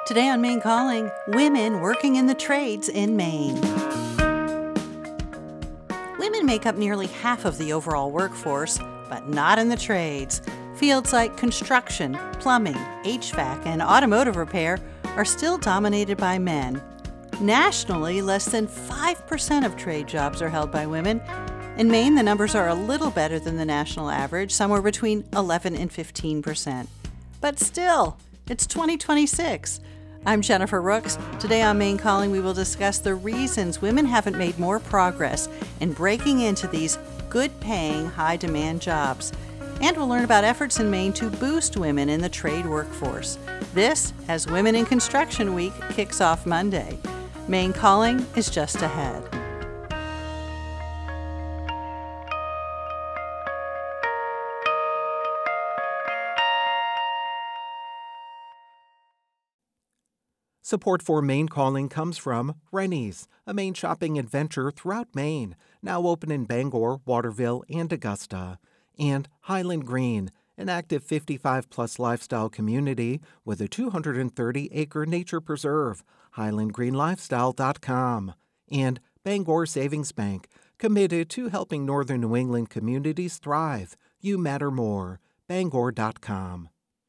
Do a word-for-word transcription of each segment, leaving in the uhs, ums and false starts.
Today on Maine Calling, women working in the trades in Maine. Women make up nearly half of the overall workforce, but not in the trades. Fields like construction, plumbing, H V A C, and automotive repair are still dominated by men. Nationally, less than five percent of trade jobs are held by women. In Maine, the numbers are a little better than the national average, somewhere between eleven and fifteen percent. But still, it's twenty twenty-six. I'm Jennifer Rooks. Today on Maine Calling, we will discuss the reasons women haven't made more progress in breaking into these good-paying, high-demand jobs. And we'll learn about efforts in Maine to boost women in the trade workforce. This, as Women in Construction Week kicks off Monday. Maine Calling is just ahead. Support for Maine Calling comes from Rennie's, a Maine shopping adventure throughout Maine, now open in Bangor, Waterville, and Augusta. And Highland Green, an active fifty-five plus lifestyle community with a two hundred thirty acre nature preserve, highland green lifestyle dot com. And Bangor Savings Bank, committed to helping northern New England communities thrive. You matter more. bangor dot com.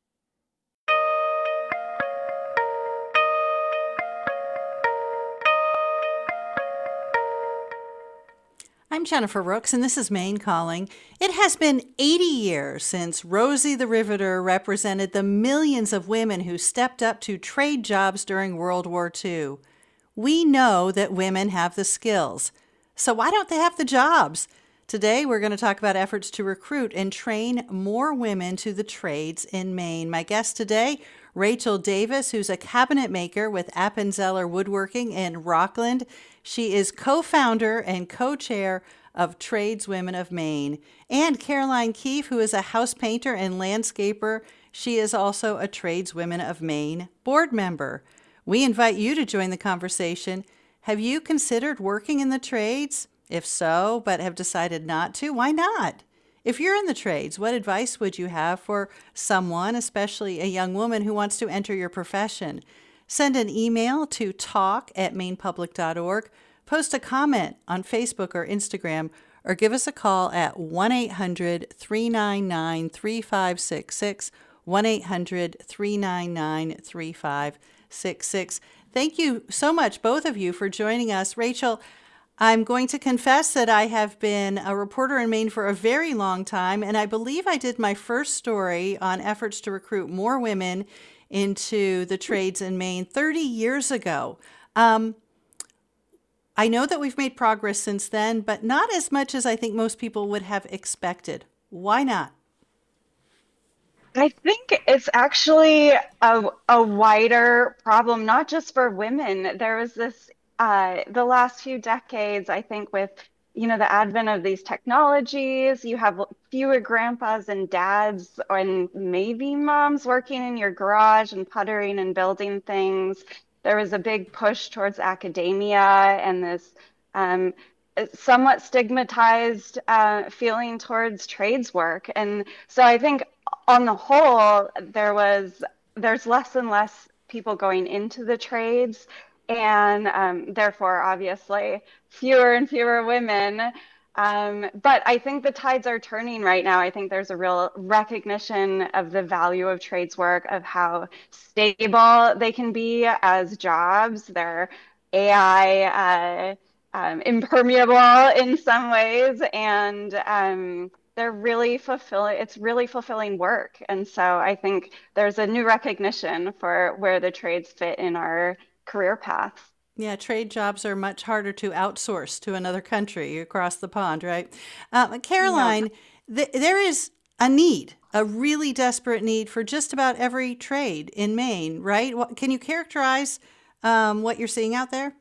I'm Jennifer Rooks, and this is Maine Calling. It has been eighty years since Rosie the Riveter represented the millions of women who stepped up to trade jobs during World War Two. We know that women have the skills, so why don't they have the jobs? Today, we're going to talk about efforts to recruit and train more women to the trades in Maine. My guest today, Rachel Davis, who's a cabinet maker with Appenzeller Woodworking in Rockland. She is co-founder and co-chair of Tradeswomen of Maine. And Caroline Keefe, who is a house painter and landscaper. She is also a Tradeswomen of Maine board member. We invite you to join the conversation. Have you considered working in the trades? If so, but have decided not to, why not? If you're in the trades, what advice would you have for someone, especially a young woman who wants to enter your profession? Send an email to talk at maine public dot org, post a comment on Facebook or Instagram, or give us a call at one eight hundred three nine nine three five six six, one eight hundred three nine nine three five six six. Thank you so much, both of you, for joining us. Rachel, I'm going to confess that I have been a reporter in Maine for a very long time, and I believe I did my first story on efforts to recruit more women into the trades in Maine thirty years ago. Um, I know that we've made progress since then, but not as much as I think most people would have expected. Why not? I think it's actually a, a wider problem, not just for women. There was this, uh, the last few decades, I think, with, you know, the advent of these technologies, you have fewer grandpas and dads and maybe moms working in your garage and puttering and building things. There was a big push towards academia and this um, somewhat stigmatized uh, feeling towards trades work. And so I think on the whole, there was there's less and less people going into the trades, and um, therefore, obviously, fewer and fewer women. Um, but I think the tides are turning right now. I think there's a real recognition of the value of trades work, of how stable they can be as jobs. They're A I uh, um, impermeable in some ways, and um, they're really fulfilling. It's really fulfilling work. And so I think there's a new recognition for where the trades fit in our career paths. Yeah, trade jobs are much harder to outsource to another country across the pond, right? Uh, Caroline, th- there is a need, a really desperate need for just about every trade in Maine, right? What, can you characterize um, what you're seeing out there?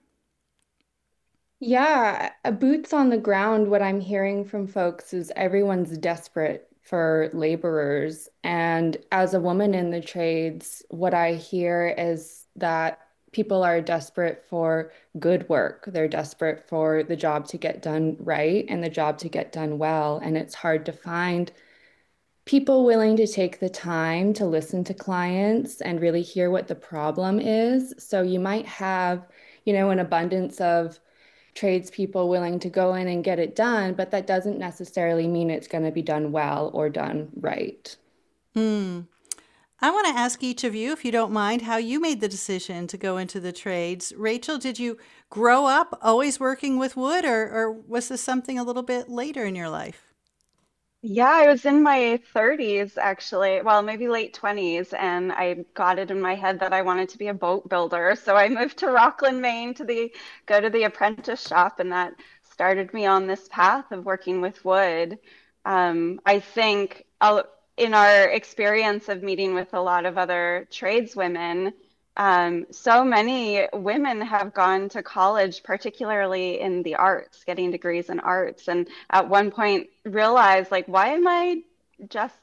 Yeah, a boots on the ground, what I'm hearing from folks is everyone's desperate for laborers. And as a woman in the trades, what I hear is that people are desperate for good work. They're desperate for the job to get done right and the job to get done well. And it's hard to find people willing to take the time to listen to clients and really hear what the problem is. So you might have, you know, an abundance of tradespeople willing to go in and get it done, but that doesn't necessarily mean it's going to be done well or done right. Hmm. I want to ask each of you, if you don't mind, how you made the decision to go into the trades. Rachel, did you grow up always working with wood, or, or was this something a little bit later in your life? Yeah, I was in my thirties actually. Well, maybe late twenties, and I got it in my head that I wanted to be a boat builder. So I moved to Rockland, Maine to the go to the apprentice shop, and that started me on this path of working with wood. Um, I think uh, in our experience of meeting with a lot of other tradeswomen, um, so many women have gone to college, particularly in the arts, getting degrees in arts, and at one point realized, like, why am I just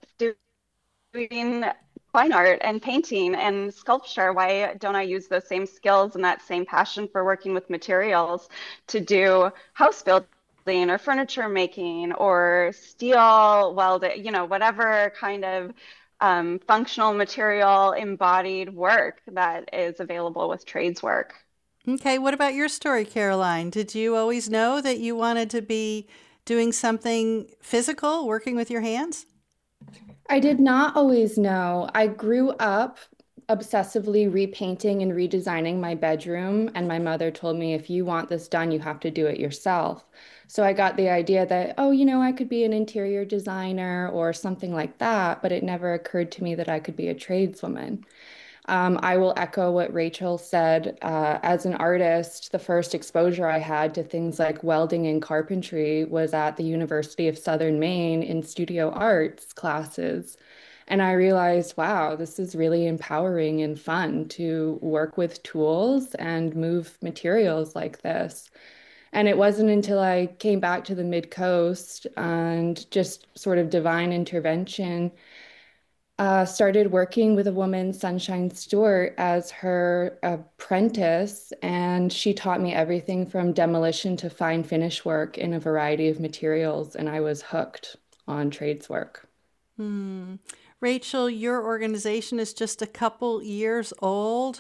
doing fine art and painting and sculpture? Why don't I use those same skills and that same passion for working with materials to do house building or furniture making or steel welding, you know, whatever kind of um, functional material embodied work that is available with trades work. Okay, what about your story, Caroline? Did you always know that you wanted to be doing something physical, working with your hands? I did not always know. I grew up obsessively repainting and redesigning my bedroom, and my mother told me, if you want this done, you have to do it yourself. So I got the idea that, oh, you know, I could be an interior designer or something like that, but it never occurred to me that I could be a tradeswoman. Um, I will echo what Rachel said. Uh, as an artist, the first exposure I had to things like welding and carpentry was at the University of Southern Maine in studio arts classes. And I realized, wow, this is really empowering and fun to work with tools and move materials like this. And it wasn't until I came back to the Mid Coast and just sort of divine intervention uh, started working with a woman, Sunshine Stewart, as her apprentice, and she taught me everything from demolition to fine finish work in a variety of materials, and I was hooked on trades work. Hmm. Rachel, your organization is just a couple years old.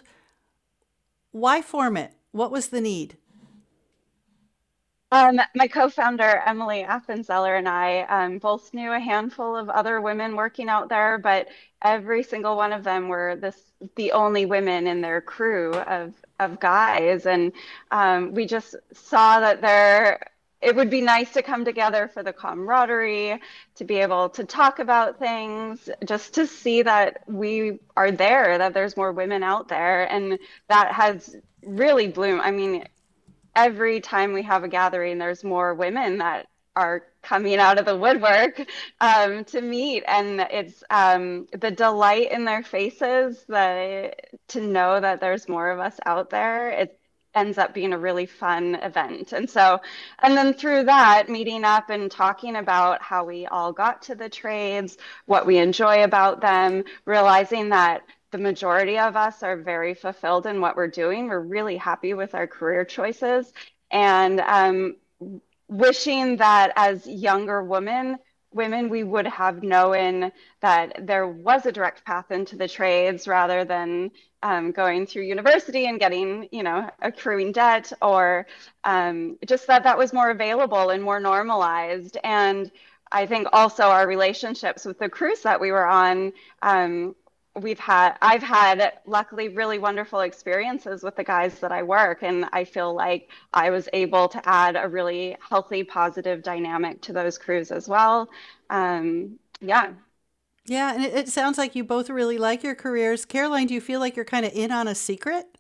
Why form it? What was the need? Um, my co-founder, Emily Appenzeller, and I um, both knew a handful of other women working out there, but every single one of them were this the only women in their crew of of guys. And um, we just saw that there it would be nice to come together for the camaraderie, to be able to talk about things, just to see that we are there, that there's more women out there, and that has really bloomed. I mean, every time we have a gathering, there's more women that are coming out of the woodwork um, to meet, and it's um, the delight in their faces, the to know that there's more of us out there. It ends up being a really fun event. And so, and then through that, meeting up and talking about how we all got to the trades, what we enjoy about them, realizing that the majority of us are very fulfilled in what we're doing. We're really happy with our career choices. And um, wishing that as younger women, women, we would have known that there was a direct path into the trades rather than um, going through university and getting, you know, accruing debt, or um, just that that was more available and more normalized. And I think also our relationships with the cruise that we were on, um, we've had I've had luckily really wonderful experiences with the guys that I work, and I feel like I was able to add a really healthy, positive dynamic to those crews as well. Um, yeah. Yeah, and it, it sounds like you both really like your careers. Caroline, do you feel like you're kind of in on a secret?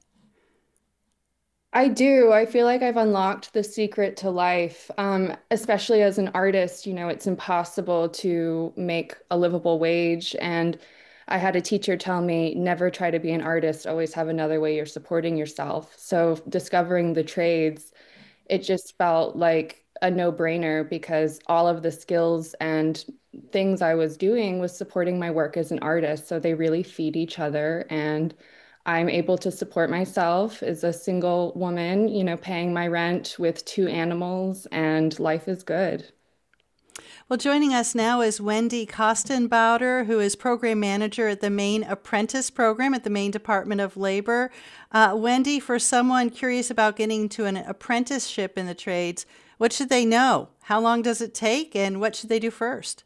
I do. I feel like I've unlocked the secret to life. Um, especially as an artist, you know, it's impossible to make a livable wage. And I had a teacher tell me, never try to be an artist, always have another way you're supporting yourself. So discovering the trades, it just felt like a no-brainer because all of the skills and things I was doing was supporting my work as an artist. So they really feed each other. And I'm able to support myself as a single woman, you know, paying my rent with two animals, and life is good. Well, joining us now is Wendy Kostenbauder, who is Program Manager at the Maine Apprentice Program at the Maine Department of Labor. Uh, Wendy, for someone curious about getting to an apprenticeship in the trades, what should they know? How long does it take, and what should they do first?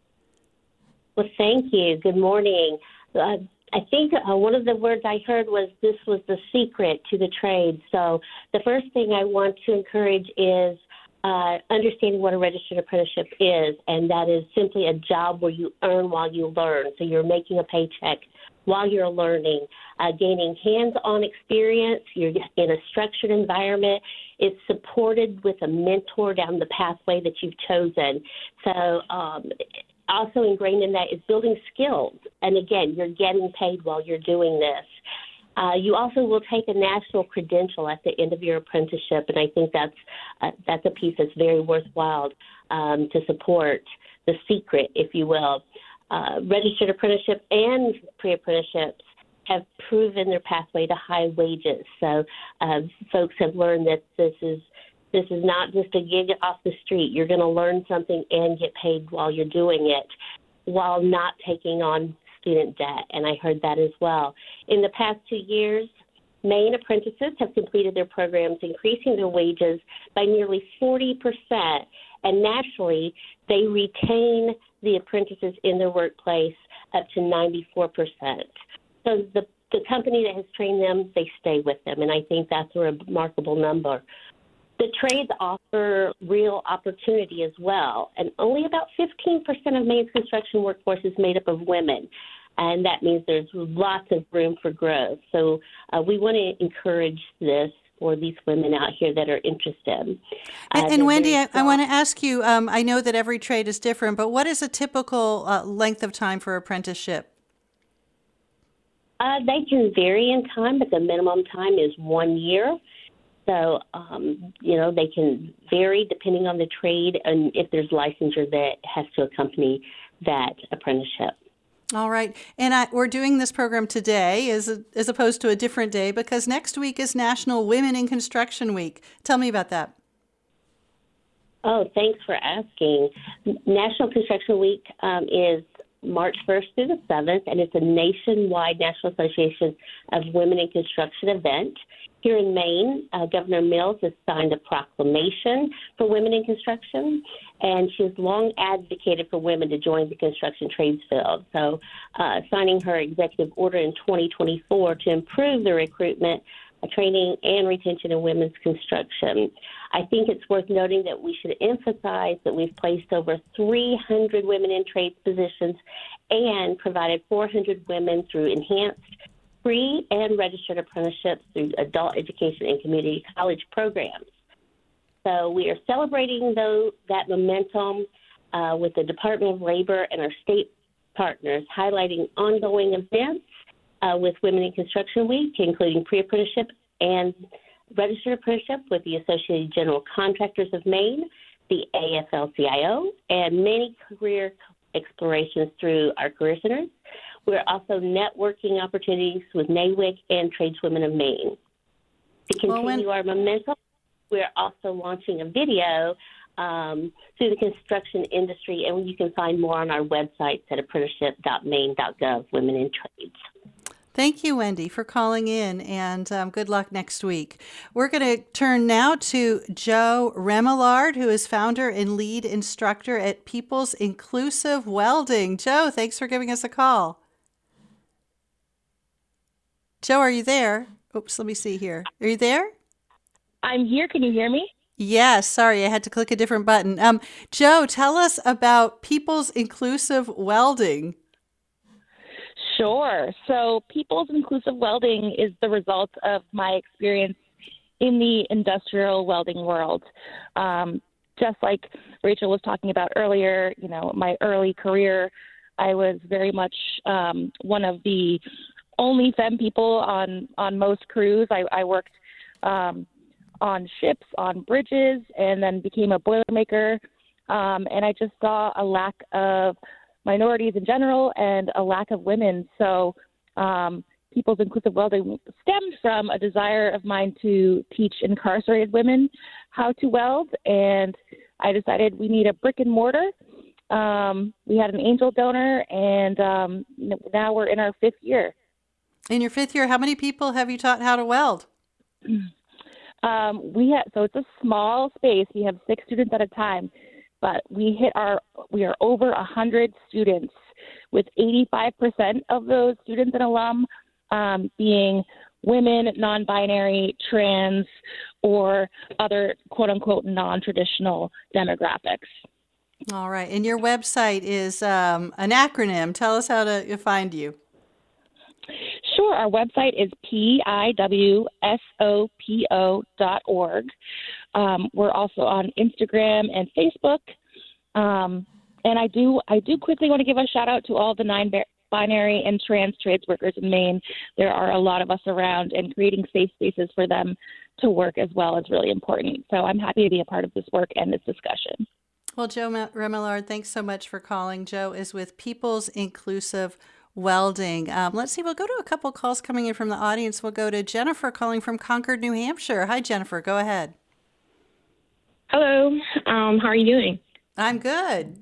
Well, thank you. Good morning. Uh, I think uh, one of the words I heard was this was the secret to the trade. So the first thing I want to encourage is uh, understanding what a registered apprenticeship is, and that is simply a job where you earn while you learn. So you're making a paycheck while you're learning, uh, gaining hands-on experience. You're in a structured environment. It's supported with a mentor down the pathway that you've chosen. So um, also ingrained in that is building skills. And again, you're getting paid while you're doing this. Uh, you also will take a national credential at the end of your apprenticeship, and I think that's uh, that's a piece that's very worthwhile um, to support the secret, if you will. Uh, registered apprenticeship and pre-apprenticeships have proven their pathway to high wages. So uh, folks have learned that this is this is not just a gig off the street. You're going to learn something and get paid while you're doing it, while not taking on student debt, and I heard that as well. In the past two years, Maine apprentices have completed their programs, increasing their wages by nearly forty percent, and naturally, they retain the apprentices in their workplace up to ninety-four percent. So the, the company that has trained them, they stay with them, and I think that's a remarkable number. The trades offer real opportunity as well, and only about fifteen percent of Maine's construction workforce is made up of women, and that means there's lots of room for growth. So uh, we want to encourage this for these women out here that are interested. Uh, and, and Wendy, I, I want to ask you, um, I know that every trade is different, but what is a typical uh, length of time for apprenticeship? Uh, they can vary in time, but the minimum time is one year. So, um, you know, they can vary depending on the trade and if there's licensure that has to accompany that apprenticeship. All right. And I, we're doing this program today as, a, as opposed to a different day because next week is National Women in Construction Week. Tell me about that. Oh, thanks for asking. National Construction Week um, is March first through the seventh, and it's a nationwide National Association of Women in Construction event. Here in Maine, uh, Governor Mills has signed a proclamation for women in construction, and she has long advocated for women to join the construction trades field. So uh, signing her executive order in twenty twenty-four to improve the recruitment, uh, training, and retention of women's construction. I think it's worth noting that we should emphasize that we've placed over three hundred women in trades positions and provided four hundred women through enhanced free and registered apprenticeships through adult education and community college programs. So we are celebrating though, that momentum uh, with the Department of Labor and our state partners, highlighting ongoing events uh, with Women in Construction Week, including pre-apprenticeship and registered apprenticeship with the Associated General Contractors of Maine, the A F L C I O, and many career explorations through our career centers. We're also networking opportunities with NAWIC and Tradeswomen of Maine. To continue well, when- our momentum, we're also launching a video um, through the construction industry, and you can find more on our websites at apprenticeship dot maine dot gov, Women in Trades. Thank you, Wendy, for calling in, and um, good luck next week. We're going to turn now to Joe Remillard, who is founder and lead instructor at People's Inclusive Welding. Joe, thanks for giving us a call. Joe, are you there? Oops, let me see here. Are you there? I'm here. Can you hear me? Yes. Sorry, I had to click a different button. Um, Joe, tell us about People's Inclusive Welding. Sure. So People's Inclusive Welding is the result of my experience in the industrial welding world. Um, just like Rachel was talking about earlier, you know, my early career, I was very much um, one of the only femme people on, on most crews. I, I worked um, on ships, on bridges, and then became a Boilermaker. Um, and I just saw a lack of minorities in general and a lack of women. So um, People's Inclusive Welding stemmed from a desire of mine to teach incarcerated women how to weld. And I decided we need a brick and mortar. Um, we had an angel donor, and um, now we're in our fifth year. In your fifth year, how many people have you taught how to weld? Um, we have, so it's a small space. We have six students at a time, but we hit our, we are over a hundred students, with eighty-five percent of those students and alum um, being women, non-binary, trans, or other quote unquote non-traditional demographics. All right. And your website is um, an acronym. Tell us how to find you. Sure. Our website is P I W S O P O dot org. Um, we're also on Instagram and Facebook. Um, and I do I do quickly want to give a shout out to all the non-binary and trans trades workers in Maine. There are a lot of us around, and creating safe spaces for them to work as well is really important. So I'm happy to be a part of this work and this discussion. Well, Jo Remillard, thanks so much for calling. Jo is with People's Inclusive Welding. Um, let's see, we'll go to a couple calls coming in from the audience. We'll go to Jennifer calling from Concord, New Hampshire. Hi, Jennifer. Go ahead. Hello. Um, how are you doing? I'm good.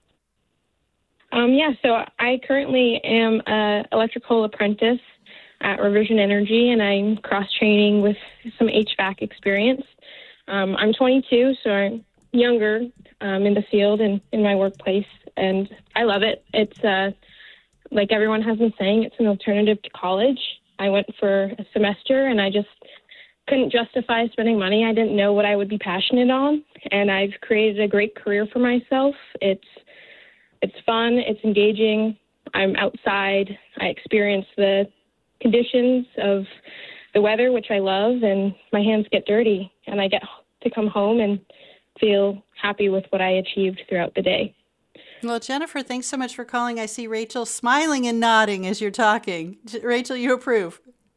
Um, yeah, so I currently am an electrical apprentice at Revision Energy, and I'm cross-training with some H V A C experience. Um, I'm twenty-two, so I'm younger um, in the field and in my workplace, and I love it. It's, uh, like everyone has been saying, it's an alternative to college. I went for a semester, and I just couldn't justify spending money. I didn't know what I would be passionate on, and I've created a great career for myself. It's It's fun. It's engaging. I'm outside. I experience the conditions of the weather, which I love, and my hands get dirty, and I get to come home and feel happy with what I achieved throughout the day. Well, Jennifer, thanks so much for calling. I see Rachel smiling and nodding as you're talking. Rachel, you approve?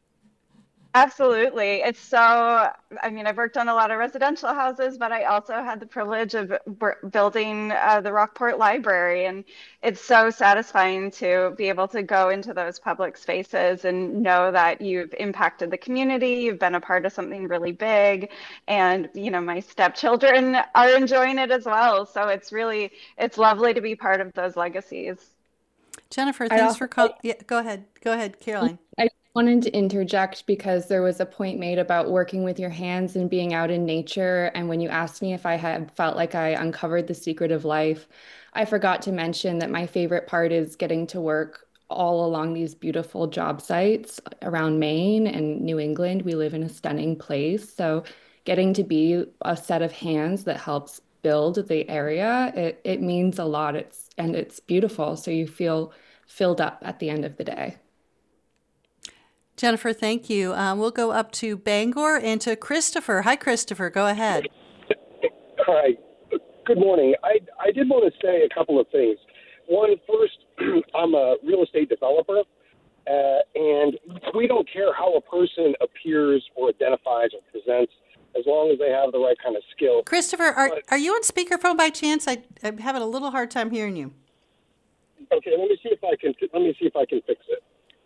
Absolutely. It's so, I mean, I've worked on a lot of residential houses, but I also had the privilege of b- building uh, the Rockport Library. And it's so satisfying to be able to go into those public spaces and know that you've impacted the community, you've been a part of something really big. And, you know, my stepchildren are enjoying it as well. So it's really, it's lovely to be part of those legacies. Jennifer, thanks for calling. Yeah, go ahead. Go ahead, Caroline. I wanted to interject because there was a point made about working with your hands and being out in nature. And when you asked me if I had felt like I uncovered the secret of life, I forgot to mention that my favorite part is getting to work all along these beautiful job sites around Maine and New England. We live in a stunning place. So getting to be a set of hands that helps build the area, it, it means a lot. It's and it's beautiful. So you feel filled up at the end of the day. Jennifer, thank you. Um, we'll go up to Bangor and to Christopher. Hi, Christopher. Go ahead. Hi. Good morning. I, I did want to say a couple of things. One, first, I'm a real estate developer, uh, and we don't care how a person appears or identifies or presents as long as they have the right kind of skill. Christopher, are, but, are you on speakerphone by chance? I, I'm having a little hard time hearing you. Okay, let me see if I can. Let me see if I can fix it.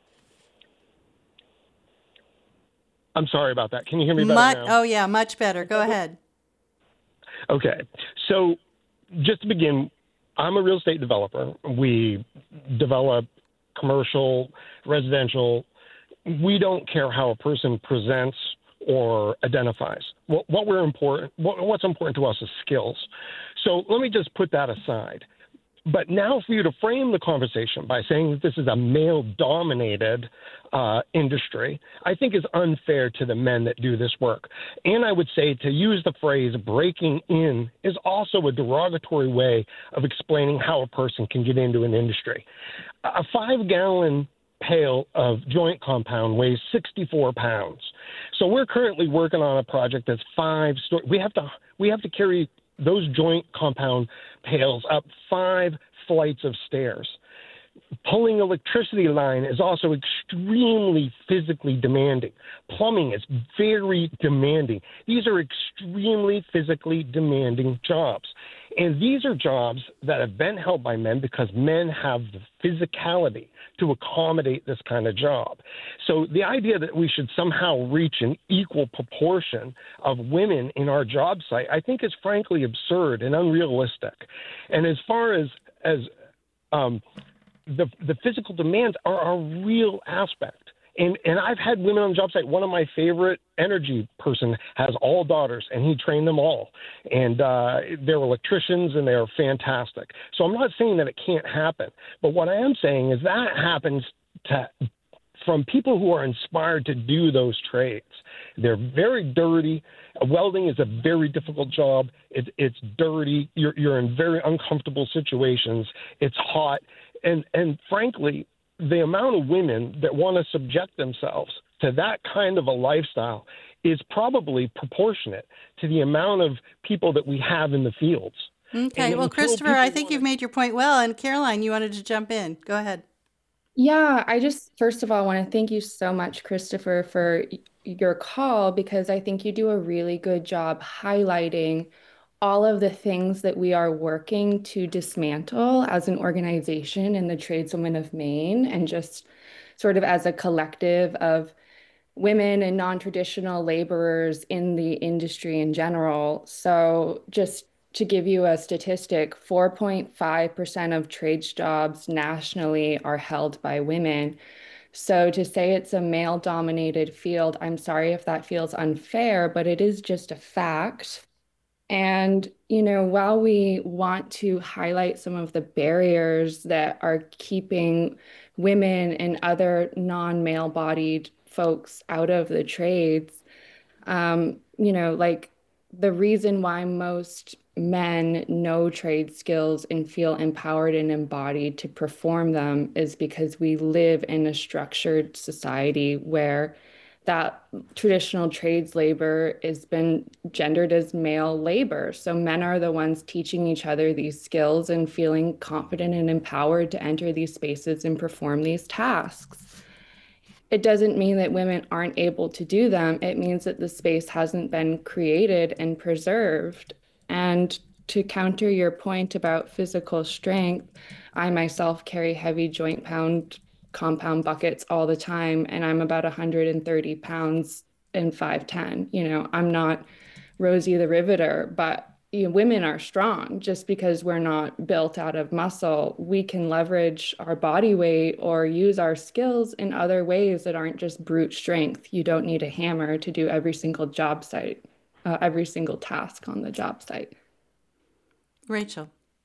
I'm sorry about that. Can you hear me better much, now? Oh, yeah, much better. Go ahead. Okay. So just to begin, I'm a real estate developer. We develop commercial, residential. We don't care how a person presents or identifies. What, what we're important, what, what's important to us is skills. So let me just put that aside. But now for you to frame the conversation by saying that this is a male-dominated uh, industry, I think is unfair to the men that do this work. And I would say to use the phrase breaking in is also a derogatory way of explaining how a person can get into an industry. A five-gallon pail of joint compound weighs sixty-four pounds. So we're currently working on a project that's five stories. We have to, we have to carry those joint compound pails up five flights of stairs. Pulling electricity line is also extremely physically demanding. Plumbing is very demanding. These are extremely physically demanding jobs. And these are jobs that have been held by men because men have the physicality to accommodate this kind of job. So the idea that we should somehow reach an equal proportion of women in our job site, I think is frankly absurd and unrealistic. And as far as, as um, the, the physical demands are a real aspect. And and I've had women on the job site. One of my favorite energy person has all daughters, and he trained them all. And uh, they're electricians, and they're fantastic. So I'm not saying that it can't happen. But what I am saying is that happens to from people who are inspired to do those trades. They're very dirty. Welding is a very difficult job. It's it's dirty. You're you're in very uncomfortable situations. It's hot, and and frankly, the amount of women that want to subject themselves to that kind of a lifestyle is probably proportionate to the amount of people that we have in the fields. Okay. Well, Christopher, I think you've made your point well. And Caroline, you wanted to jump in. Go ahead. Yeah, I just, first of all, want to thank you so much, Christopher, for y- your call, because I think you do a really good job highlighting all of the things that we are working to dismantle as an organization in the Tradeswomen of Maine, and just sort of as a collective of women and non-traditional laborers in the industry in general. So just to give you a statistic, four point five percent of trades jobs nationally are held by women. So to say it's a male-dominated field, I'm sorry if that feels unfair, but it is just a fact. And, you know, while we want to highlight some of the barriers that are keeping women and other non-male bodied folks out of the trades, um, you know, like the reason why most men know trade skills and feel empowered and embodied to perform them is because we live in a structured society where that traditional trades labor has been gendered as male labor. So men are the ones teaching each other these skills and feeling confident and empowered to enter these spaces and perform these tasks. It doesn't mean that women aren't able to do them. It means that the space hasn't been created and preserved. And to counter your point about physical strength, I myself carry heavy joint pound compound buckets all the time, and I'm about one hundred thirty pounds and five ten. You know, I'm not Rosie the Riveter, but you know, women are strong. Just because we're not built out of muscle, we can leverage our body weight or use our skills in other ways that aren't just brute strength. You don't need a hammer to do every single job site, uh, every single task on the job site. Rachel.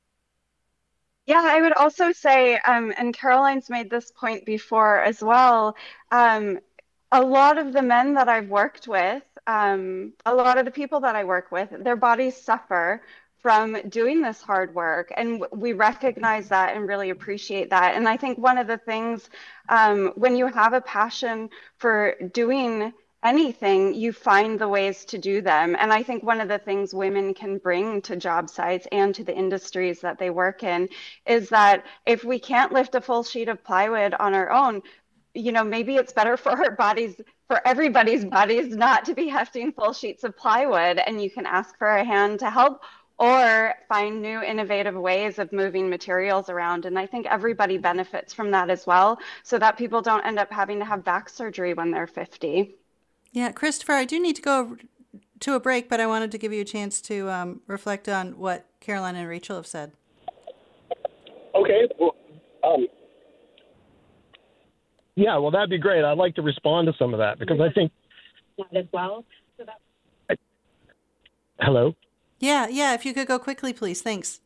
Yeah, I would also say, um, and Caroline's made this point before as well, um, a lot of the men that I've worked with, um, a lot of the people that I work with, their bodies suffer from doing this hard work. And w- we recognize that and really appreciate that. And I think one of the things, um, when you have a passion for doing anything, you find the ways to do them. And I think one of the things women can bring to job sites and to the industries that they work in is that if we can't lift a full sheet of plywood on our own, you know, maybe it's better for our bodies, for everybody's bodies, not to be hefting full sheets of plywood, and you can ask for a hand to help or find new innovative ways of moving materials around. And I think everybody benefits from that as well, so that people don't end up having to have back surgery when they're fifty. Yeah, Christopher, I do need to go to a break, but I wanted to give you a chance to um, reflect on what Caroline and Rachel have said. Okay. Well, um, yeah, well, that'd be great. I'd like to respond to some of that because I think as well. So that- I, hello? Yeah, yeah, if you could go quickly, please. Thanks.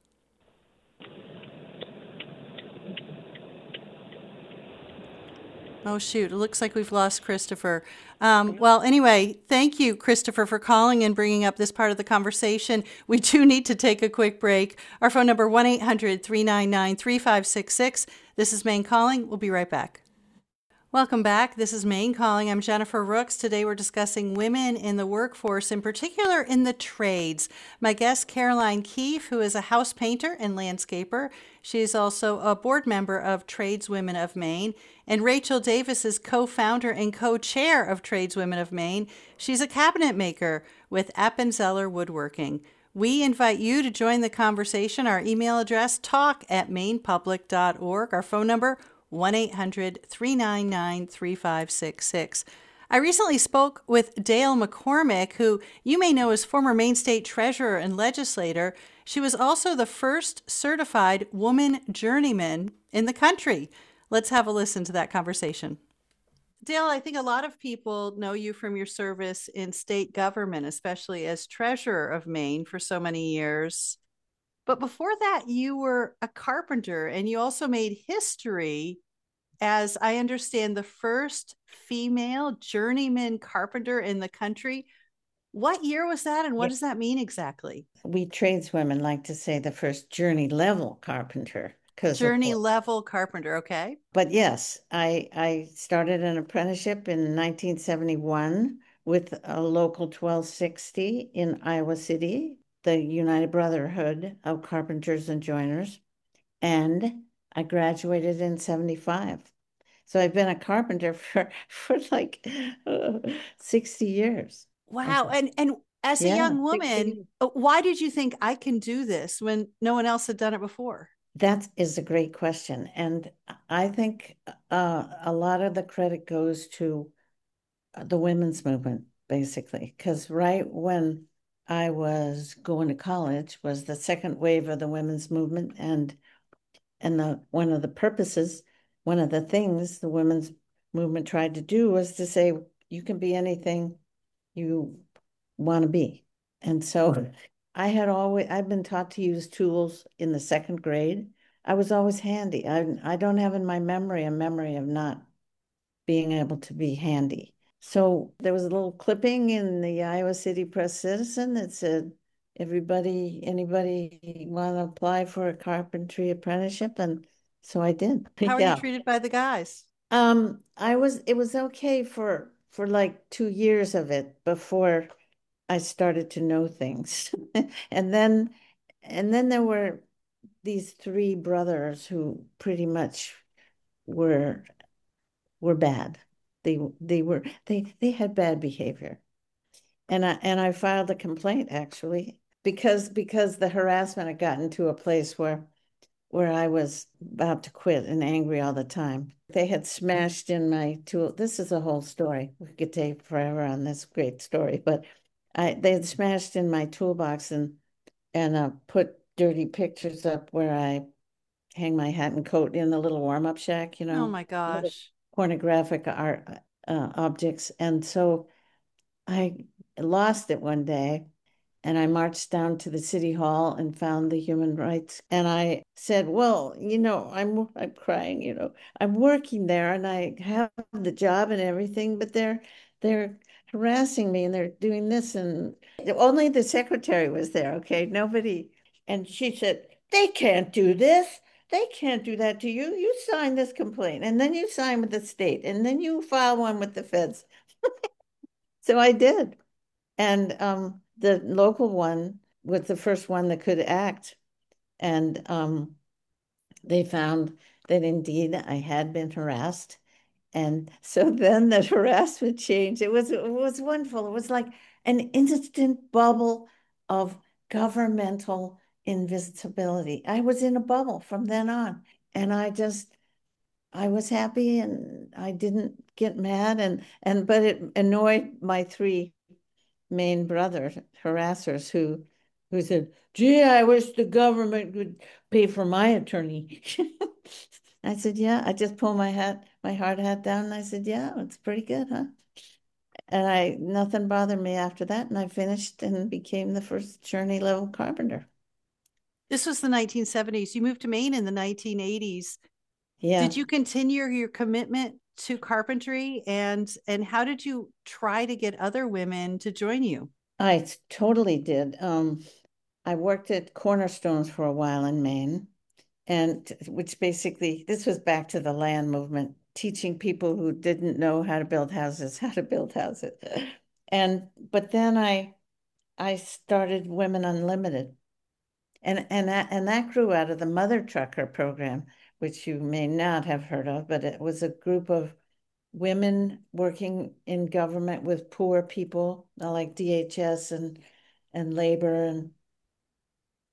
Oh, shoot. It looks like we've lost Christopher. Um, well, anyway, thank you, Christopher, for calling and bringing up this part of the conversation. We do need to take a quick break. Our phone number, one eight hundred three nine nine three five six six. This is Maine Calling. We'll be right back. Welcome back. This is Maine Calling. I'm Jennifer Rooks. Today we're discussing women in the workforce, in particular in the trades. My guest, Caroline Keefe, who is a house painter and landscaper. She's also a board member of Tradeswomen of Maine. And Rachel Davis is co-founder and co-chair of Tradeswomen of Maine. She's a cabinet maker with Appenzeller Woodworking. We invite you to join the conversation. Our email address, talk at maine public dot org. Our phone number, one eight hundred, three nine nine, three five six six. I recently spoke with Dale McCormick, who you may know as former Maine State Treasurer and legislator. She was also the first certified woman journeyman in the country. Let's have a listen to that conversation. Dale, I think a lot of people know you from your service in state government, especially as treasurer of Maine for so many years. But before that, you were a carpenter, and you also made history as, I understand, the first female journeyman carpenter in the country. What year was that, and what yeah. does that mean exactly? We tradeswomen like to say the first journey level carpenter. Journey level carpenter, okay. But yes, I, I started an apprenticeship in nineteen seventy-one with a local twelve sixty in Iowa City, the United Brotherhood of Carpenters and Joiners, and I graduated in seventy-five. So I've been a carpenter for, for like uh, sixty years. Wow. And and as a yeah, young woman, sixty. Why did you think I can do this when no one else had done it before? That is a great question. And I think uh, a lot of the credit goes to the women's movement, basically, because right when I was going to college was the second wave of the women's movement. And and the one of the purposes, one of the things the women's movement tried to do was to say, you can be anything you want to be. And so I had always, I've been taught to use tools in the second grade. I was always handy. I, I don't have in my memory a memory of not being able to be handy. So there was a little clipping in the Iowa City Press Citizen that said, everybody, anybody want to apply for a carpentry apprenticeship? And so I did. How are yeah. you treated by the guys? Um, I was, it was okay for, for like two years of it before I started to know things. and then, and then there were these three brothers who pretty much were, were bad. They, they were, they, they had bad behavior. And I, and I filed a complaint actually, because, because the harassment had gotten to a place where, where I was about to quit and angry all the time. They had smashed in my tool. This is a whole story. We could take forever on this great story, but I, they had smashed in my toolbox and, and uh, put dirty pictures up where I hang my hat and coat in the little warm-up shack, you know. Oh my gosh. Pornographic art uh, objects. And so I lost it one day. And I marched down to the city hall and found the human rights. And I said, well, you know, I'm I'm crying, you know, I'm working there and I have the job and everything, but they're they're harassing me and they're doing this. And only the secretary was there, okay? Nobody. And she said, they can't do this. They can't do that to you. You sign this complaint and then you sign with the state and then you file one with the feds. So I did. And um the local one was the first one that could act. And um, they found that indeed I had been harassed. And so then the harassment changed. It was, it was wonderful. It was like an instant bubble of governmental invisibility. I was in a bubble from then on. And I just, I was happy and I didn't get mad. And, and but it annoyed my three main brother harassers who who said, gee, I wish the government would pay for my attorney. I said, yeah, I just pulled my hat, my hard hat down and I said, yeah, it's pretty good, huh? And I nothing bothered me after that. And I finished and became the first journey level carpenter. This was the nineteen seventies. You moved to Maine in the nineteen eighties. Yeah. Did you continue your commitment to carpentry, and and how did you try to get other women to join you? I totally did. Um, I worked at Cornerstones for a while in Maine, and which basically, this was back to the land movement, teaching people who didn't know how to build houses, how to build houses. And, but then I, I started Women Unlimited. And, and, that, and that grew out of the Mother Trucker program, which you may not have heard of, but it was a group of women working in government with poor people like D H S and, and labor and,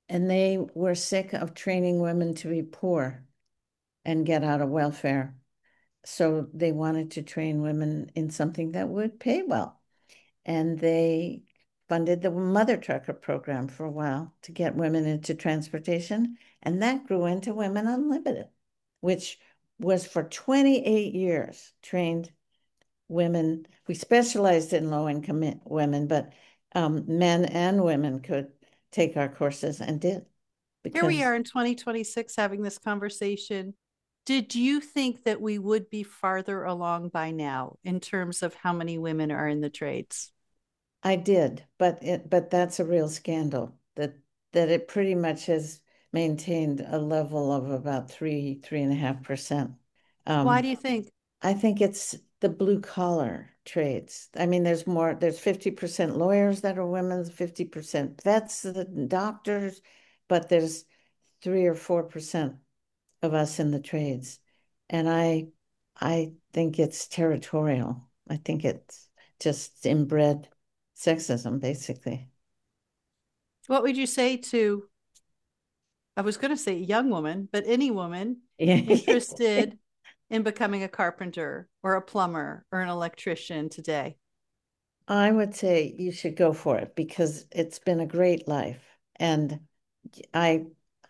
and they were sick of training women to be poor and get out of welfare. So they wanted to train women in something that would pay well. And they funded the Mother Trucker program for a while to get women into transportation. And that grew into Women Unlimited, which was for twenty-eight years trained women. We specialized in low-income women, but um, men and women could take our courses and did. Here we are in twenty twenty-six having this conversation. Did you think that we would be farther along by now in terms of how many women are in the trades? I did, but it but that's a real scandal that that it pretty much has maintained a level of about three, three and a half percent. Um, Why do you think? I think it's the blue collar trades. I mean, there's more, there's fifty percent lawyers that are women, fifty percent vets, the doctors, but there's three or four percent of us in the trades. And I I think it's territorial. I think it's just inbred sexism, basically. What would you say to, I was going to say a young woman, but any woman Yeah. interested in becoming a carpenter or a plumber or an electrician today? I would say you should go for it because it's been a great life. And I,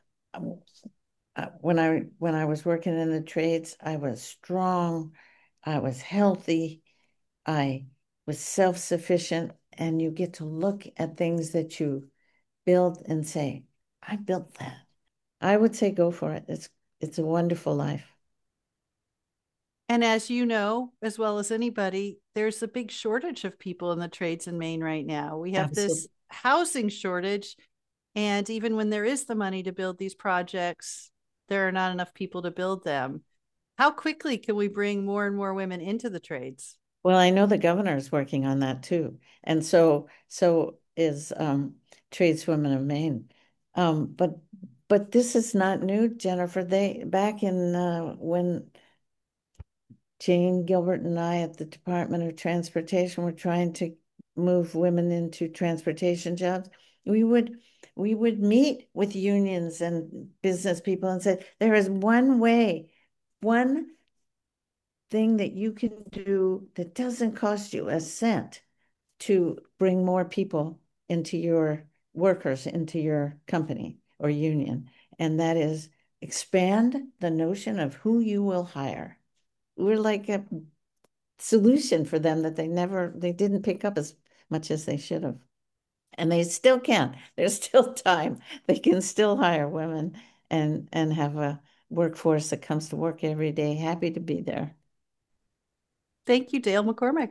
when I when I was working in the trades, I was strong, I was healthy, I was self-sufficient, and you get to look at things that you build and say, I built that. I would say go for it. It's it's a wonderful life. And as you know, as well as anybody, there's a big shortage of people in the trades in Maine right now. We have Absolutely. This housing shortage. And even when there is the money to build these projects, there are not enough people to build them. How quickly can we bring more and more women into the trades? Well, I know the governor is working on that too. And so so is um, Tradeswomen of Maine. Um, but but this is not new, Jennifer. They back in uh, when Jane Gilbert and I at the Department of Transportation were trying to move women into transportation jobs. We would we would meet with unions and business people and say, there is one way, one thing that you can do that doesn't cost you a cent to bring more people into your workers, into your company or union. And that is expand the notion of who you will hire. We're like a solution for them that they never, they didn't pick up as much as they should have. And they still can. There's still time. They can still hire women and, and have a workforce that comes to work every day, happy to be there. Thank you, Dale McCormick.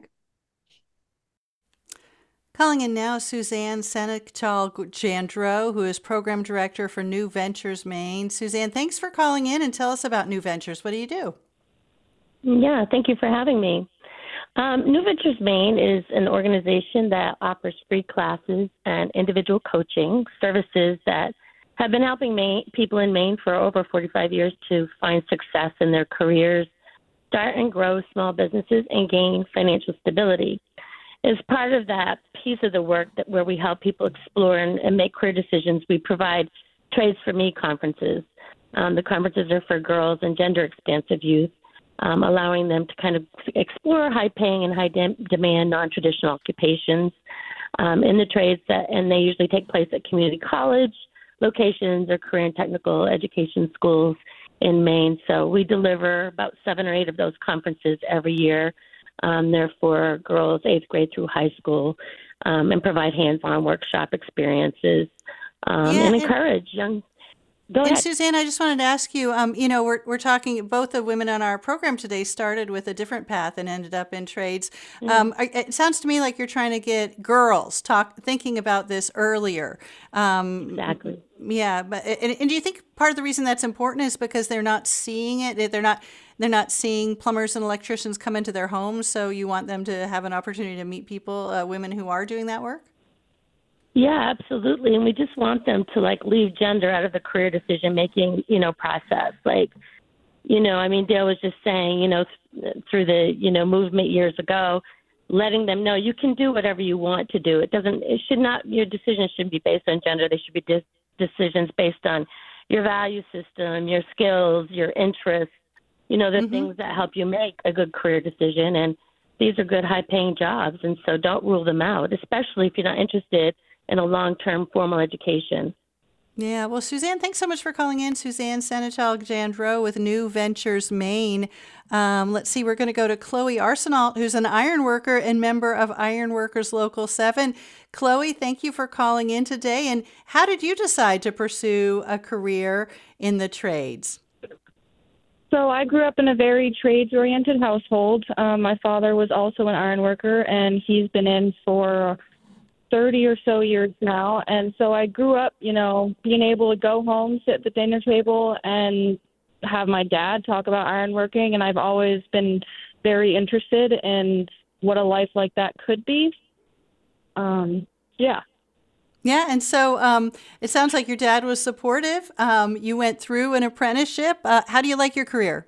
Calling in now, Suzanne Senechal-Jandreau, who is Program Director for New Ventures Maine. Suzanne, thanks for calling in and tell us about New Ventures. What do you do? Yeah, thank you for having me. Um, New Ventures Maine is an organization that offers free classes and individual coaching services that have been helping Maine, people in Maine for over forty-five years to find success in their careers, start and grow small businesses, and gain financial stability. As part of that piece of the work that where we help people explore and, and make career decisions, we provide Trades for Me conferences. Um, the conferences are for girls and gender-expansive youth, um, allowing them to kind of explore high-paying and high-demand non-traditional occupations um, in the trades, that, and they usually take place at community college locations or career and technical education schools in Maine. So we deliver about seven or eight of those conferences every year. Um, they're for girls eighth grade through high school, um, and provide hands-on workshop experiences um, yeah, and and, encourage young. Go and ahead. Suzanne, I just wanted to ask you. Um, you know, we're we're talking. Both the women on our program today started with a different path and ended up in trades. Mm-hmm. Um, it sounds to me like you're trying to get girls talk thinking about this earlier. Um, exactly. Yeah, but and, and do you think part of the reason that's important is because they're not seeing it? They're not they're not seeing plumbers and electricians come into their homes. So you want them to have an opportunity to meet people, uh, women who are doing that work? Yeah, absolutely. And we just want them to like leave gender out of the career decision making, you know, process. Like, you know, I mean, Dale was just saying, you know, th- through the, you know, movement years ago, letting them know you can do whatever you want to do. It doesn't, it should not, your decisions shouldn't be based on gender. They should be dis- decisions based on your value system, your skills, your interests, you know, the mm-hmm. things that help you make a good career decision. And these are good, high-paying jobs, and so don't rule them out, especially if you're not interested in a long-term formal education. Yeah, well, Suzanne, thanks so much for calling in. Suzanne Senechal-Jandreau with New Ventures Maine. Um, let's see, we're going to go to Chloe Arsenault, who's an iron worker and member of Iron Workers Local seven. Chloe, thank you for calling in today. And how did you decide to pursue a career in the trades? So I grew up in a very trades-oriented household. Um, my father was also an iron worker, and he's been in for thirty or so years now. And so I grew up, you know, being able to go home, sit at the dinner table, and have my dad talk about ironworking. And I've always been very interested in what a life like that could be. Um, yeah. Yeah, and so um, it sounds like your dad was supportive. Um, you went through an apprenticeship. Uh, how do you like your career?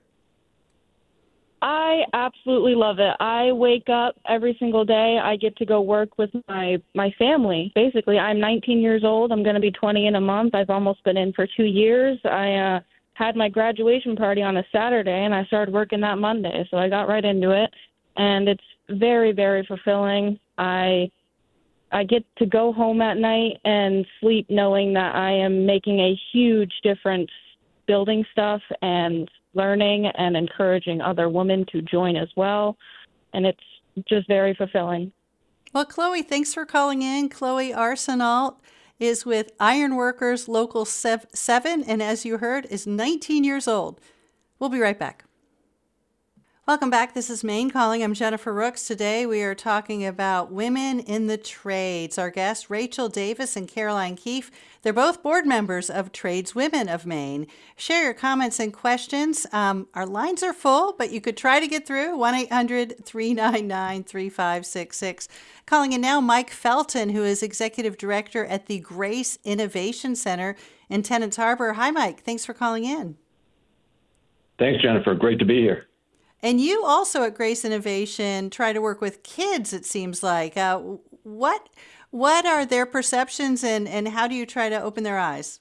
I absolutely love it. I wake up every single day. I get to go work with my, my family. Basically, I'm nineteen years old. I'm going to be twenty in a month. I've almost been in for two years. I uh, had my graduation party on a Saturday, and I started working that Monday. So I got right into it, and it's very, very fulfilling. I I get to go home at night and sleep knowing that I am making a huge difference building stuff and learning and encouraging other women to join as well. And it's just very fulfilling. Well, Chloe, thanks for calling in. Chloe Arsenault is with Iron Workers Local seven, and as you heard, is nineteen years old. We'll be right back. Welcome back. This is Maine Calling. I'm Jennifer Rooks. Today we are talking about women in the trades. Our guests, Rachel Davis and Caroline Keefe, they're both board members of Tradeswomen of Maine. Share your comments and questions. Um, our lines are full, but you could try to get through. one eight hundred three nine nine three five six six. Calling in now, Mike Felton, who is Executive Director at the Grace Innovation Center in Tennants Harbor. Hi, Mike. Thanks for calling in. Thanks, Jennifer. Great to be here. And you also at Grace Innovation try to work with kids, it seems like. Uh, what what are their perceptions, and, and how do you try to open their eyes?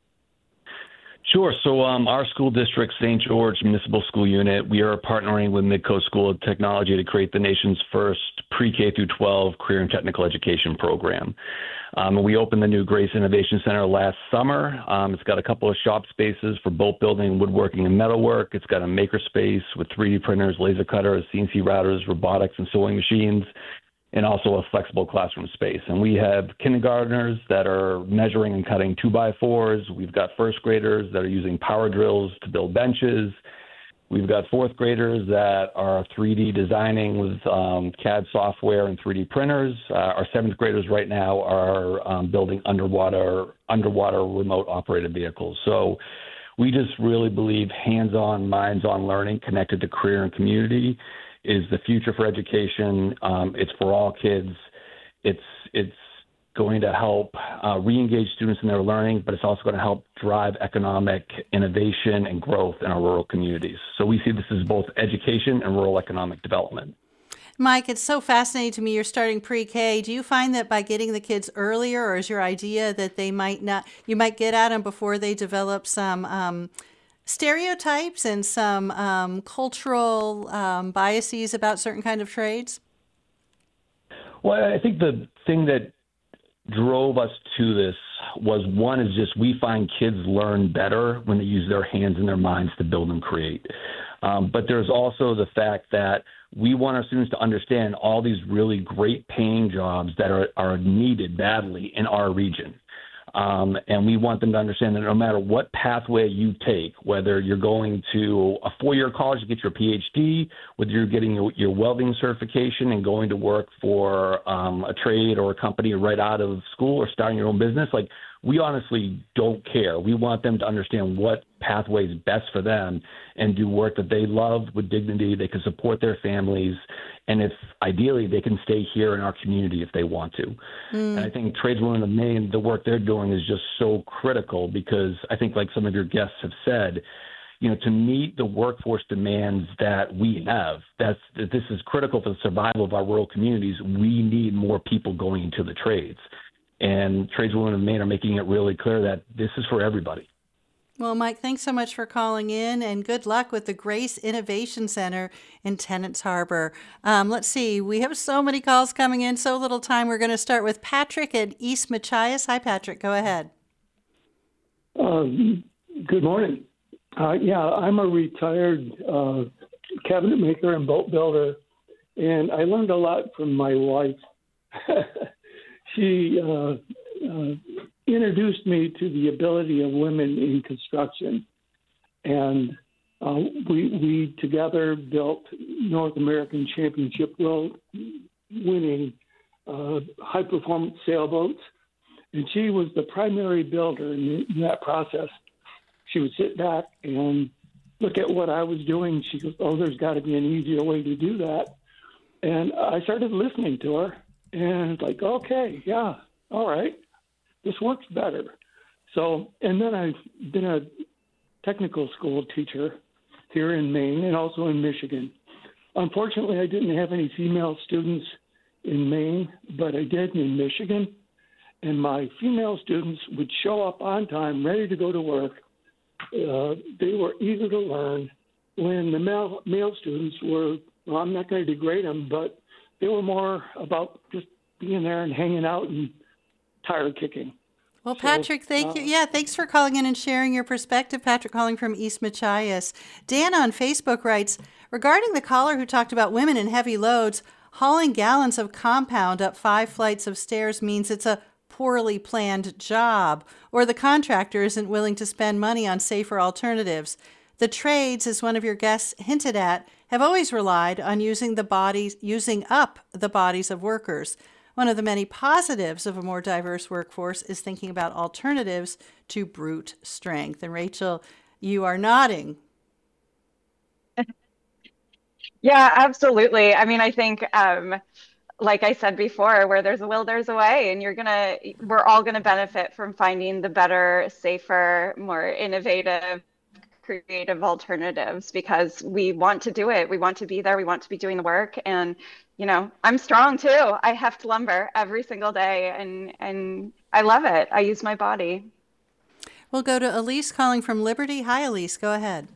Sure. So um, our school district, Saint George Municipal School Unit, we are partnering with Midcoast School of Technology to create the nation's first pre-K through twelve career and technical education program. Um, we opened the new Grace Innovation Center last summer. Um, it's got a couple of shop spaces for boat building, woodworking, and metalwork. It's got a maker space with three D printers, laser cutters, C N C routers, robotics, and sewing machines, and also a flexible classroom space. And we have kindergartners that are measuring and cutting two by fours. We've got first graders that are using power drills to build benches. We've got fourth graders that are three D designing with um, C A D software and three D printers. Uh, our seventh graders right now are um, building underwater underwater remote operated vehicles. So we just really believe hands-on, minds-on learning connected to career and community is the future for education. Um, it's for all kids. It's it's going to help uh, re-engage students in their learning, but it's also going to help drive economic innovation and growth in our rural communities. So we see this as both education and rural economic development. Mike, it's so fascinating to me. You're starting pre-K. Do you find that by getting the kids earlier, or is your idea that they might not, you might get at them before they develop some um, stereotypes and some um, cultural um, biases about certain kind of trades? Well, I think the thing that drove us to this was, one is just we find kids learn better when they use their hands and their minds to build and create. Um, but there's also the fact that we want our students to understand all these really great paying jobs that are, are needed badly in our region. Um, and we want them to understand that no matter what pathway you take, whether you're going to a four-year college to get your P H D, whether you're getting your, your welding certification and going to work for um, a trade or a company right out of school or starting your own business, like, we honestly don't care. We want them to understand what pathway is best for them and do work that they love with dignity. They can support their families. And if ideally they can stay here in our community if they want to. Mm. And I think Tradeswomen of Maine, the work they're doing is just so critical because I think, like some of your guests have said, you know, to meet the workforce demands that we have, that's, that this is critical for the survival of our rural communities. We need more people going into the trades. And tradeswomen of Maine are making it really clear that this is for everybody. Well, Mike, thanks so much for calling in, and good luck with the Grace Innovation Center in Tennants Harbor. Um, let's see, we have so many calls coming in, so little time. We're going to start with Patrick at East Machias. Hi, Patrick. Go ahead. Um, good morning. Uh, yeah, I'm a retired uh, cabinet maker and boat builder, and I learned a lot from my wife. She uh, uh, introduced me to the ability of women in construction, and uh, we we together built North American Championship world winning uh, high performance sailboats, and she was the primary builder in, in that process. She would sit back and look at what I was doing. She goes, "Oh, there's got to be an easier way to do that," and I started listening to her. And it's like, okay, yeah, all right, this works better. So, and then I've been a technical school teacher here in Maine and also in Michigan. Unfortunately, I didn't have any female students in Maine, but I did in Michigan. And my female students would show up on time, ready to go to work. Uh, they were eager to learn, when the male, male students were, well, I'm not going to degrade them, but they were more about just being there and hanging out and tire kicking. Well, Patrick, so, thank uh, you. Yeah, thanks for calling in and sharing your perspective. Patrick calling from East Machias. Dan on Facebook writes, regarding the caller who talked about women in heavy loads, hauling gallons of compound up five flights of stairs means it's a poorly planned job, or the contractor isn't willing to spend money on safer alternatives. The trades, as one of your guests hinted at, have always relied on using the bodies, using up the bodies of workers. One of the many positives of a more diverse workforce is thinking about alternatives to brute strength. And Rachel, you are nodding. Yeah, absolutely. I mean, I think, um, like I said before, where there's a will, there's a way, and you're gonna, we're all gonna benefit from finding the better, safer, more innovative, creative alternatives, because we want to do it. We want to be there. We want to be doing the work. And, you know, I'm strong too. I heft lumber every single day, and, and I love it. I use my body. We'll go to Elise calling from Liberty. Hi, Elise. Go ahead.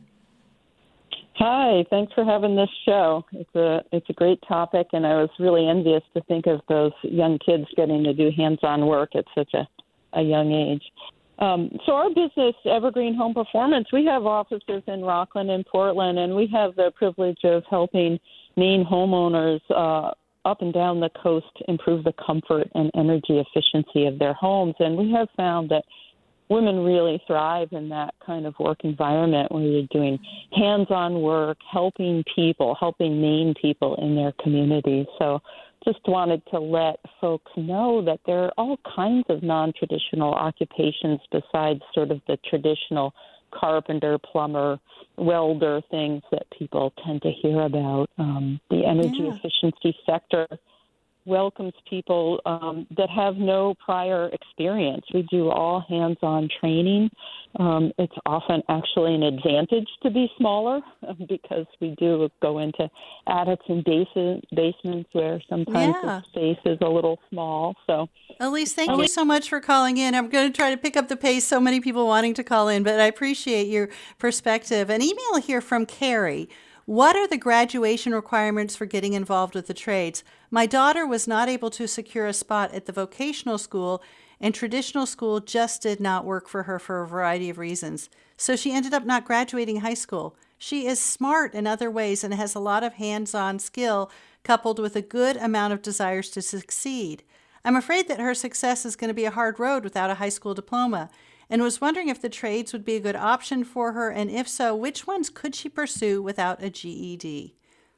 Hi. Thanks for having this show. It's a, it's a great topic, and I was really envious to think of those young kids getting to do hands-on work at such a, a young age. Um, so our business, Evergreen Home Performance, we have offices in Rockland and Portland, and we have the privilege of helping Maine homeowners uh, up and down the coast improve the comfort and energy efficiency of their homes. And we have found that women really thrive in that kind of work environment where you're doing hands-on work, helping people, helping Maine people in their communities. So just wanted to let folks know that there are all kinds of non-traditional occupations besides sort of the traditional carpenter, plumber, welder things that people tend to hear about. Um, the energy yeah. efficiency sector welcomes people um, that have no prior experience. We do all hands-on training. Um, it's often actually an advantage to be smaller because we do go into attics and base- basements where sometimes yeah. the space is a little small. So, Elise, thank you so much for calling in. I'm going to try to pick up the pace, so many people wanting to call in, but I appreciate your perspective. An email here from Carrie. What are the graduation requirements for getting involved with the trades? My daughter was not able to secure a spot at the vocational school, and traditional school just did not work for her for a variety of reasons. So she ended up not graduating high school. She is smart in other ways and has a lot of hands-on skill coupled with a good amount of desires to succeed. I'm afraid that her success is going to be a hard road without a high school diploma, and was wondering if the trades would be a good option for her, and if so, which ones could she pursue without a G E D?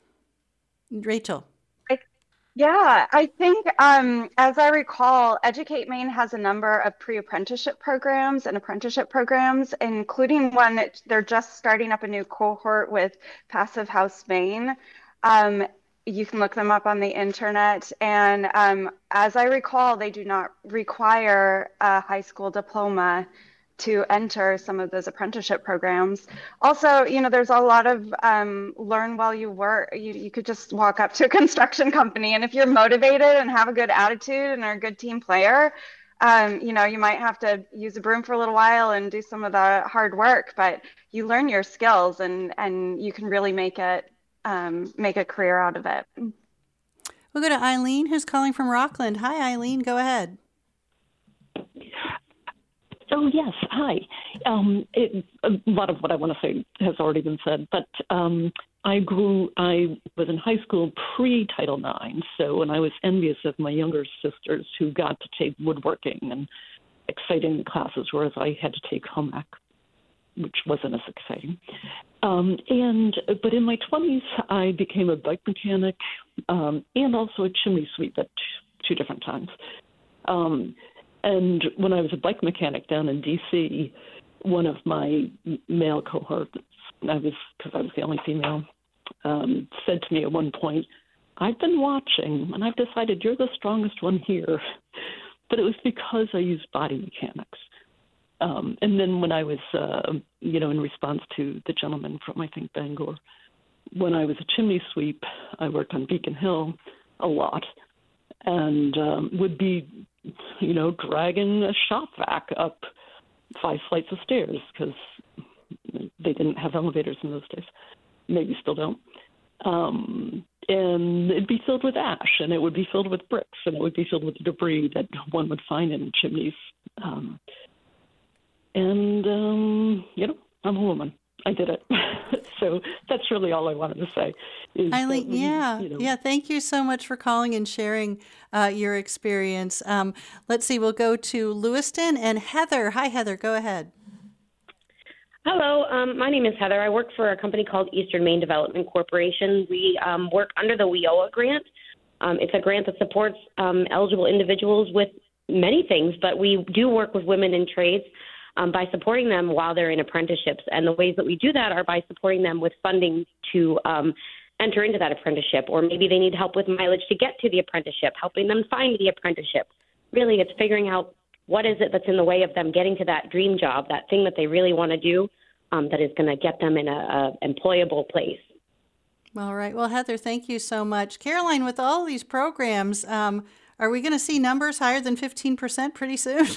Rachel. I, yeah, I think, um, as I recall, Educate Maine has a number of pre-apprenticeship programs and apprenticeship programs, including one that they're just starting up a new cohort with Passive House Maine. Um, you can look them up on the internet. And um, as I recall, they do not require a high school diploma to enter some of those apprenticeship programs. Also, you know, there's a lot of um, learn while you work. You, you could just walk up to a construction company, and if you're motivated and have a good attitude and are a good team player, Um, you know, you might have to use a broom for a little while and do some of the hard work, but you learn your skills and and you can really make it um, make a career out of it. We'll go to Eileen, who's calling from Rockland. Hi, Eileen. Go ahead. Oh, yes. Hi. Um, it, a lot of what I want to say has already been said, but um, I grew, I was in high school pre-Title nine, so and I was envious of my younger sisters who got to take woodworking and exciting classes, whereas I had to take home ec, which wasn't as exciting. Um, and but in my twenties, I became a bike mechanic um, and also a chimney sweep at two different times. Um, and when I was a bike mechanic down in D C, one of my male cohorts, I was because I was the only female, um, said to me at one point, "I've been watching, and I've decided you're the strongest one here." But it was because I used body mechanics. Um, and then when I was, uh, you know, in response to the gentleman from, I think, Bangor, when I was a chimney sweep, I worked on Beacon Hill a lot and um, would be, you know, dragging a shop vac up five flights of stairs because they didn't have elevators in those days. Maybe still don't. Um, and it'd be filled with ash, and it would be filled with bricks, and it would be filled with debris that one would find in chimneys. Um, and, um, you know, I'm a woman. I did it. So that's really all I wanted to say. Is Eileen, we, yeah, you know, yeah. Thank you so much for calling and sharing uh, your experience. Um, let's see, we'll go to Lewiston and Heather. Hi, Heather. Go ahead. Hello, um, my name is Heather. I work for a company called Eastern Maine Development Corporation. We um, work under the W I O A grant. Um, it's a grant that supports um, eligible individuals with many things, but we do work with women in trades um, by supporting them while they're in apprenticeships. And the ways that we do that are by supporting them with funding to um, enter into that apprenticeship, or maybe they need help with mileage to get to the apprenticeship, helping them find the apprenticeship. Really, it's figuring out what is it that's in the way of them getting to that dream job, that thing that they really want to do, um, that is going to get them in a, a employable place. All right. Well, Heather, thank you so much. Caroline, with all these programs, um, are we going to see numbers higher than fifteen percent pretty soon?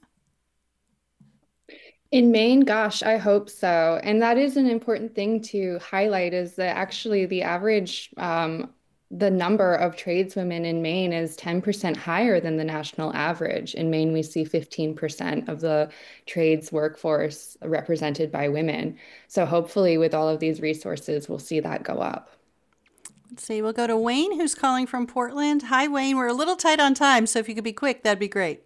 In Maine, gosh, I hope so. And that is an important thing to highlight is that actually the average um, the number of tradeswomen in Maine is ten percent higher than the national average. In Maine, we see fifteen percent of the trades workforce represented by women. So hopefully with all of these resources, we'll see that go up. Let's see, we'll go to Wayne, who's calling from Portland. Hi, Wayne. We're a little tight on time, so if you could be quick, that'd be great.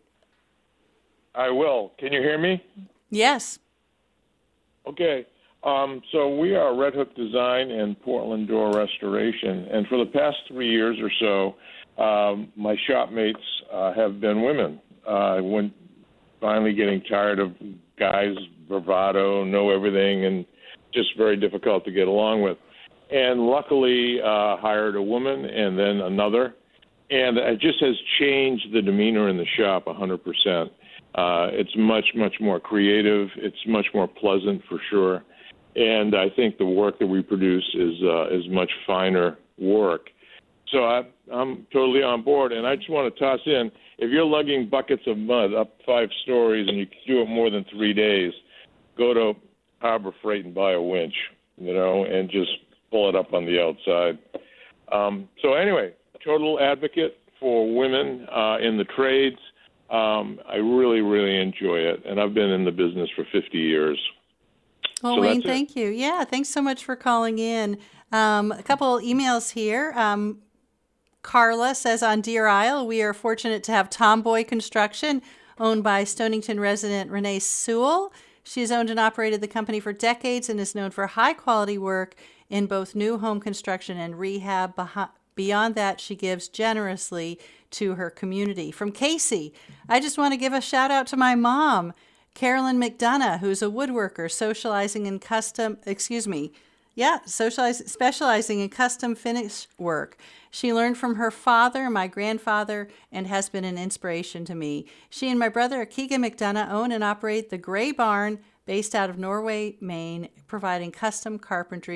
I will. Can you hear me? Yes. Okay. Um, so we are Red Hook Design and Portland Door Restoration, and for the past three years or so, um, my shopmates uh, have been women. I uh, went finally getting tired of guys' bravado, know everything, and just very difficult to get along with. And luckily, uh, hired a woman and then another, and it just has changed the demeanor in the shop one hundred percent. Uh, it's much, much more creative. It's much more pleasant for sure. And I think the work that we produce is uh, is much finer work. So I, I'm totally on board. And I just want to toss in, if you're lugging buckets of mud up five stories and you do it more than three days, go to Harbor Freight and buy a winch, you know, and just pull it up on the outside. Um, so anyway, total advocate for women uh, in the trades. Um, I really, really enjoy it. And I've been in the business for fifty years. Well, so Wayne, thank you. Yeah, thanks so much for calling in. Um, a couple emails here. Um, Carla says on Deer Isle, we are fortunate to have Tomboy Construction, owned by Stonington resident Renee Sewell. She has owned and operated the company for decades and is known for high-quality work in both new home construction and rehab. Beyond that, she gives generously to her community. From Casey, I just want to give a shout out to my mom, Carolyn McDonough, who's a woodworker socializing in custom, excuse me, yeah, socialize, specializing in custom finish work. She learned from her father, my grandfather, and has been an inspiration to me. She and my brother, Keegan McDonough, own and operate the Gray Barn, based out of Norway, Maine, providing custom carpentry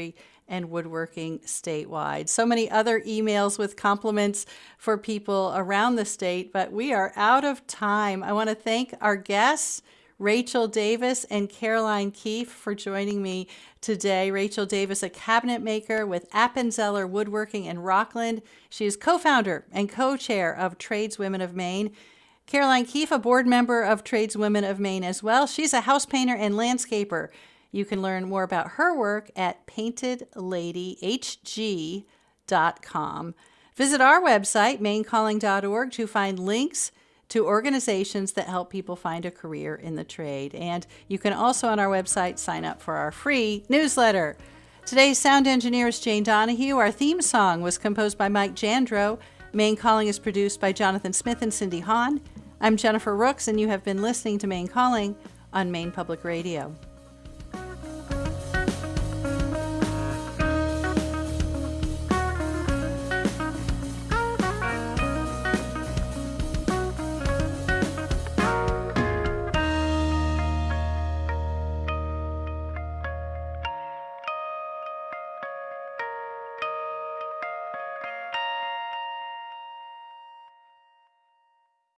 and woodworking statewide. So many other emails with compliments for people around the state, but we are out of time. I want to thank our guests, Rachel Davis and Caroline Keefe, for joining me today. Rachel Davis, a cabinet maker with Appenzeller Woodworking in Rockland. She is co-founder and co-chair of Tradeswomen of Maine. Caroline Keefe, a board member of Tradeswomen of Maine as well. She's a house painter and landscaper. You can learn more about her work at painted lady h g dot com. Visit our website, maine calling dot org, to find links to organizations that help people find a career in the trade. And you can also on our website sign up for our free newsletter. Today's sound engineer is Jane Donahue. Our theme song was composed by Mike Jandro. Maine Calling is produced by Jonathan Smith and Cindy Hahn. I'm Jennifer Rooks, and you have been listening to Maine Calling on Maine Public Radio.